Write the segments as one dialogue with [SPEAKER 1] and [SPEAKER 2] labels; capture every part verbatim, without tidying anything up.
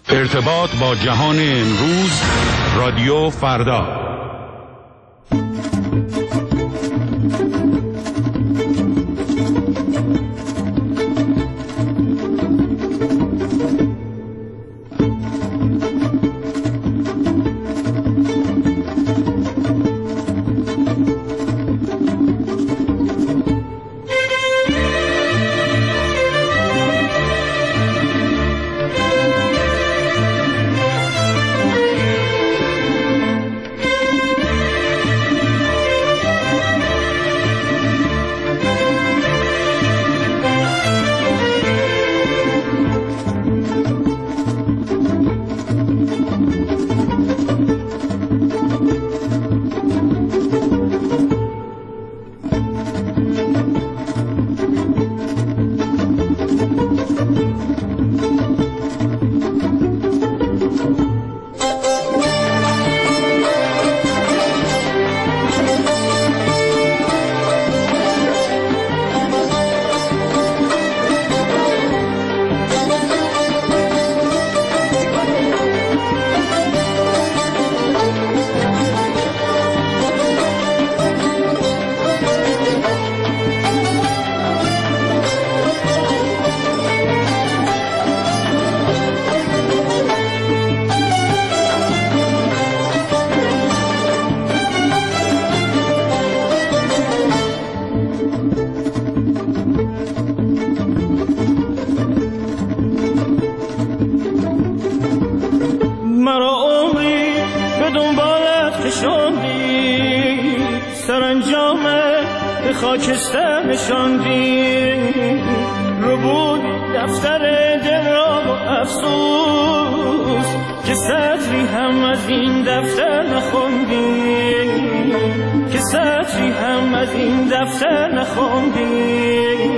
[SPEAKER 1] ارتباط با جهان امروز، رادیو فردا.
[SPEAKER 2] خاکستر نشاندی رو بود دفتر دل را با افسوس که سطری هم از این دفتر نخوندی، که سطری هم از این دفتر نخوندی.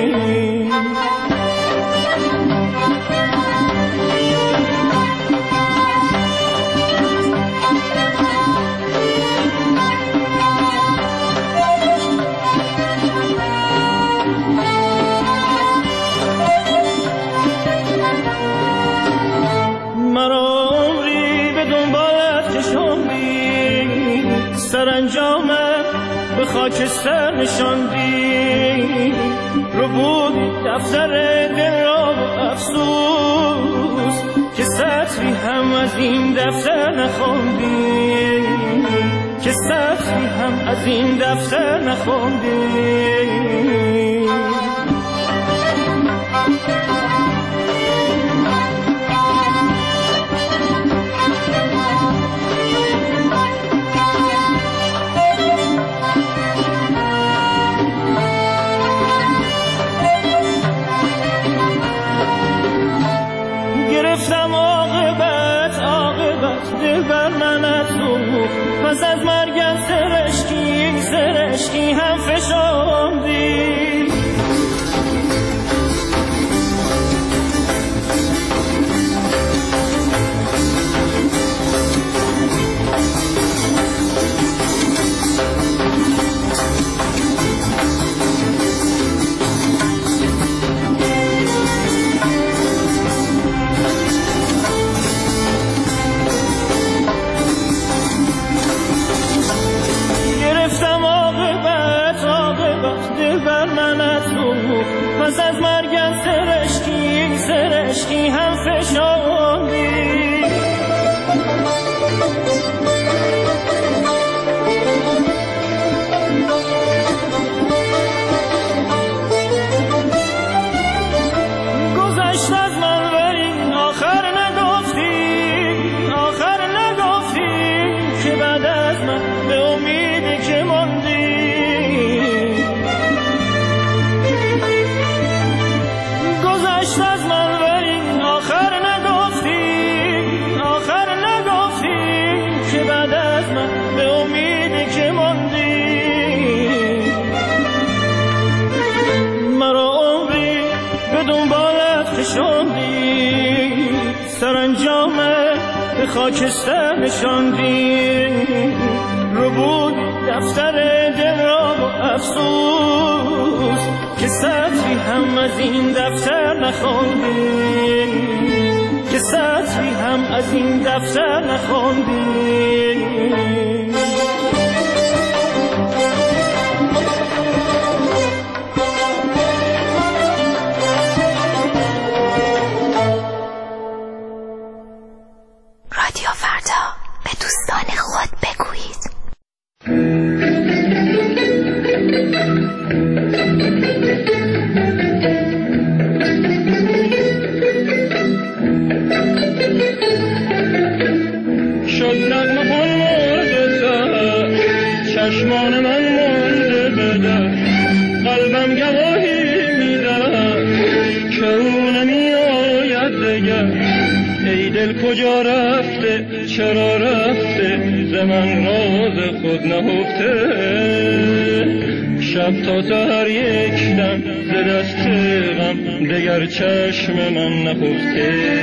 [SPEAKER 2] سرانجامم به خاکستر نشاندی رو بود دفتر دل را با افسوس که سطری هم از این دفتر نخوندی، که سطری هم از این دفتر نخوندی. پس از مرگ سرشکی سرشکی هم فشاندی. پس از مرگ سرشکی سرشکی هم فشاندی. گذشت از من ولی آخر نگفتی، آخر نگفتی که بعد از من به امیدی که ماندی. از من ولی آخر نگفتی، آخر نگفتی که بعد از من به امیدی که ماندی. مرا عمری به دنبالت کشاندی، سرانجامه به خاکستر نشاندی رو بود دفتر دل را با افسوس که سطری هم از این دفتر نخوندی، که سطری هم هم از این دفتر نخوندی.
[SPEAKER 3] رادیو فردا، به دوستان خود بگویید.
[SPEAKER 2] شد نغمه خون مرد سر، چشمان من مونده بده، قلبم گواهی میده که او نمی آید دگر. ای دل کجا رفته، چرا رفته، ز من راز خود نهفته. شب تا سحر یک دم ز دست غم، دگر چشم من نخفته.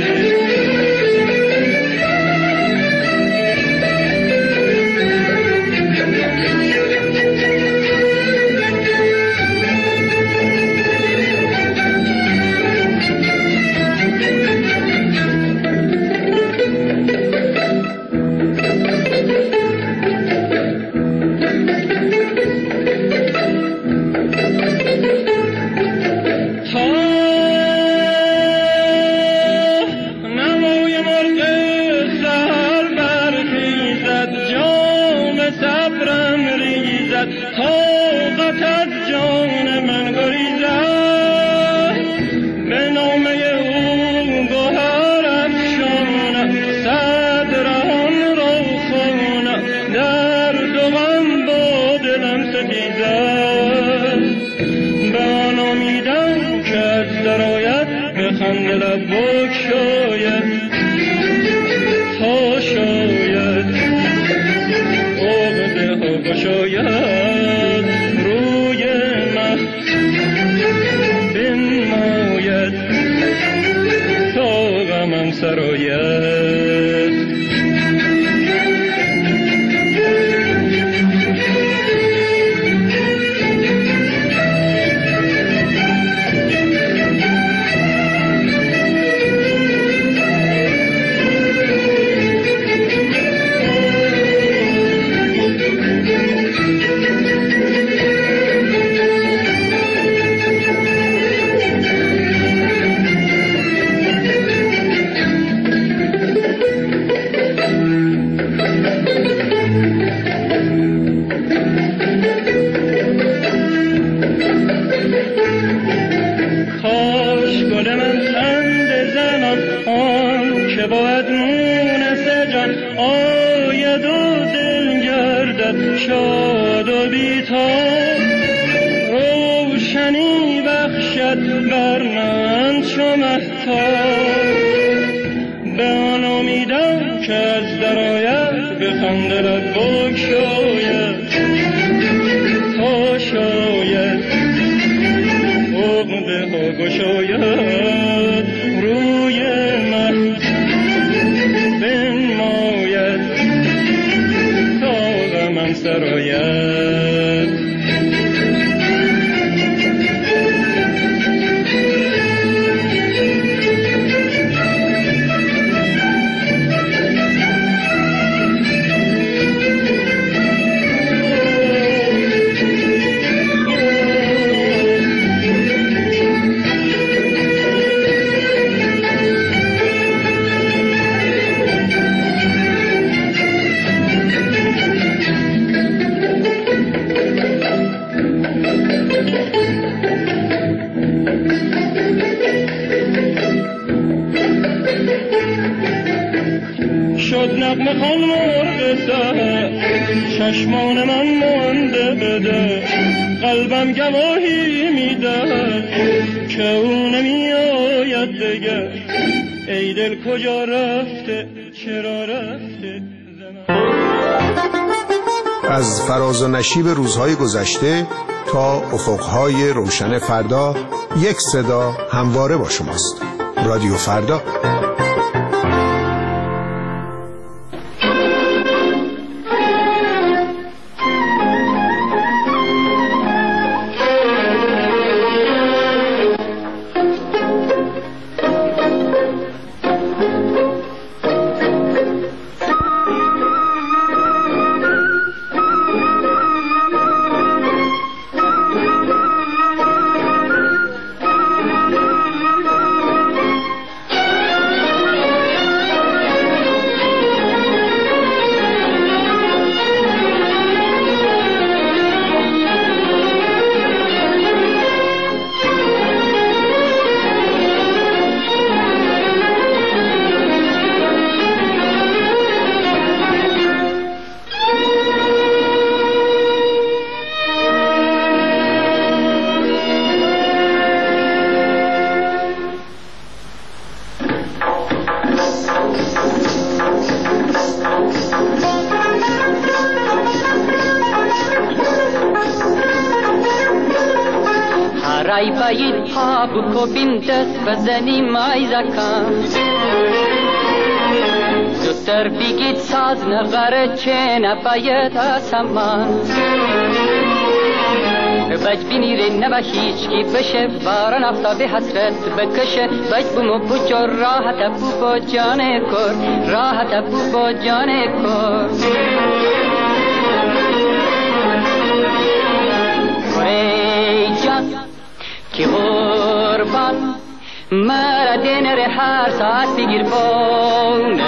[SPEAKER 2] چشمان من مانده بده، قلبم گواهی میده که او نمی آید دگر. ای دل کجا رفته، چرا رفته زمان.
[SPEAKER 4] از فراز و نشیب روزهای گذشته تا افقهای روشن فردا، یک صدا همواره با شماست. رادیو فردا.
[SPEAKER 5] ای باید ها بکوبیم دست بزنیم ای زکان زودتر بگید ساز نغره چه نباید آسمان بج بینیره نبا هیچ کی بشه باران آفتاب حسرت بکشه بج بومو بجا راحت بو با جان کر راحت بو با جان کر ای جان کی قربان مرا دینر هر ساعت بگیر بونه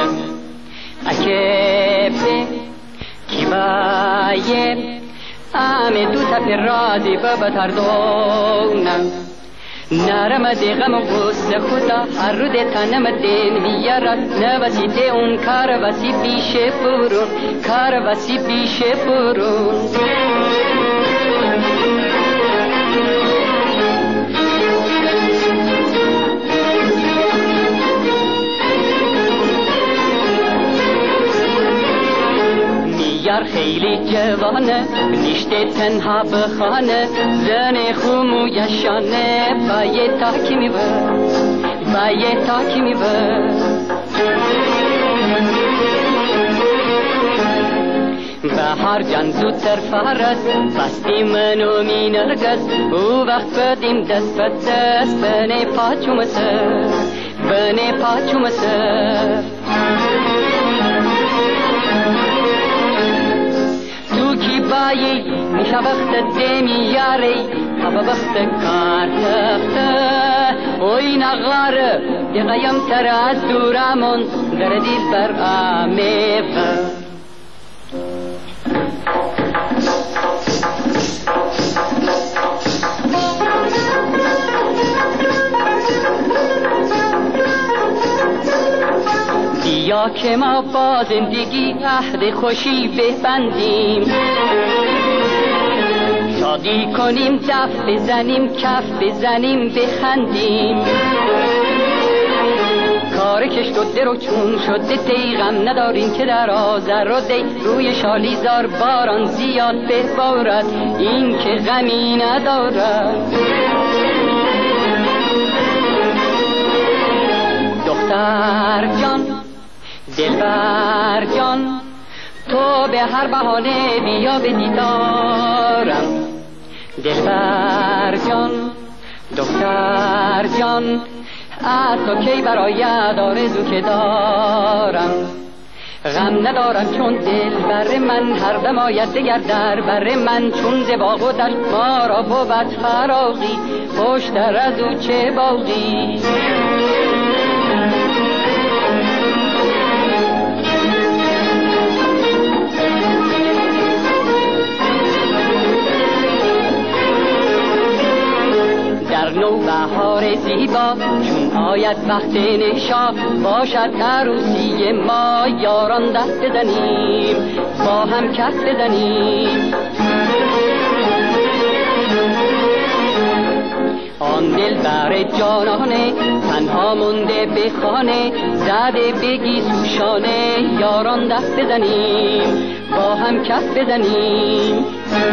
[SPEAKER 5] اکه به کی باید آمه دو تپی رازی بابا تردونم نرم دی غم و غصه خدا هر رو دی تنم دین بیارد نوسی دی اون کار وسی بیشه برون کار وسی بیشه برون یار خیلی جوانه نیشته تنها بخانه زن خومو یشانه بایه تاکی میبه بایه تاکی میبه بهار جان زودتر فرست بستی منو می نرگز او وقت بدیم دست به دست بنه پاچوم سر بنه پاچوم سر کی بایی میشه وقت دمی یاری هوا وقت کار تخته اوی نغاره دیگایم تر از دورمون در دیل بر آمیفه یا که ما با زندگی عهد خوشی ببندیم شادی کنیم دف بزنیم کف بزنیم بخندیم کار کشت و در و چون شده دی غم نداریم که در آذر و دی روی شالیزار باران زیاد ببارد این که غمی ندارد دختر جان دلبر جان تو به هر بهانه بیا به دیدارم دلبر جان دختر جان از تو کی برآید آرزو که دارم غم ندارم چون دل بر من هر دم آید دگر در بر من چون ز باغ و دشت ما را بود فراغی خوشتر از او چه باغی نو بهار زیبا چون آید وقت نشا باشد عروسی ما یاران دست بزنیم با هم کف بزنیم آن دل بر جانانه تنها مونده به خانه زده بگی سوشانه یاران دست بزنیم با هم کف بزنیم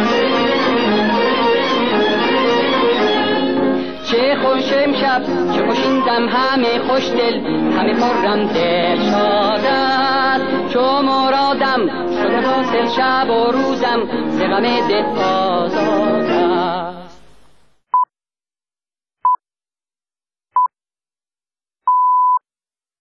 [SPEAKER 5] چه خوش امشب چه خوش این دم همه خوش دل همه خرم دل شادت چو مرادم شده حاصل شب و روزم ز غم دل آزادم